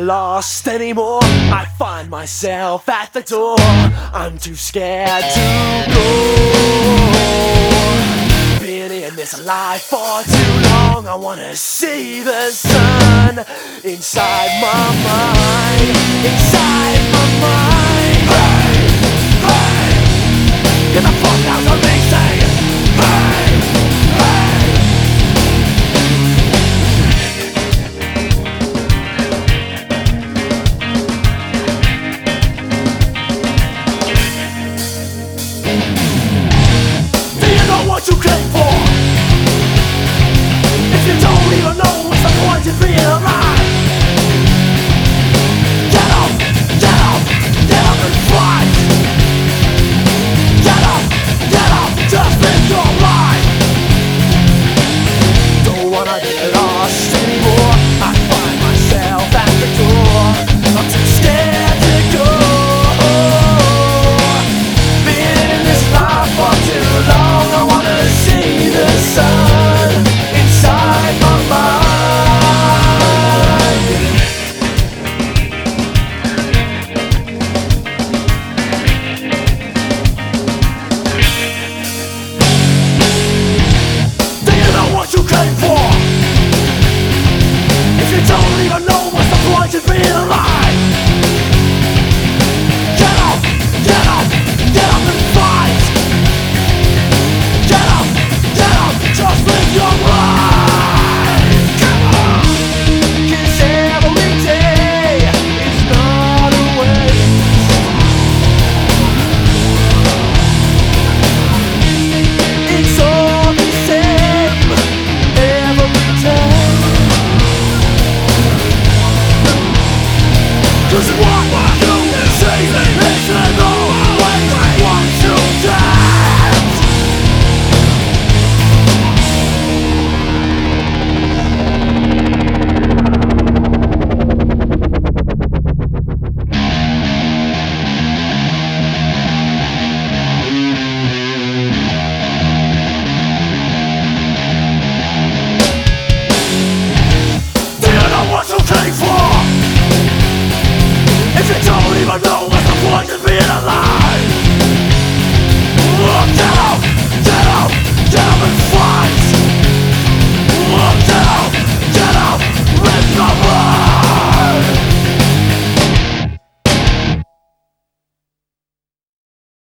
lost anymore. I find myself at the door. I'm too scared to go. Been in this life for too long. I wanna see the sun inside my mind, inside my mind.